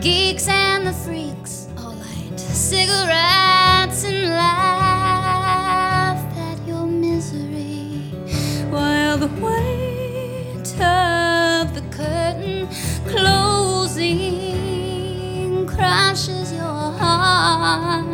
geeks and the freaks all light cigarettes and laugh at your misery, while the weight of the curtain closing crushes your heart.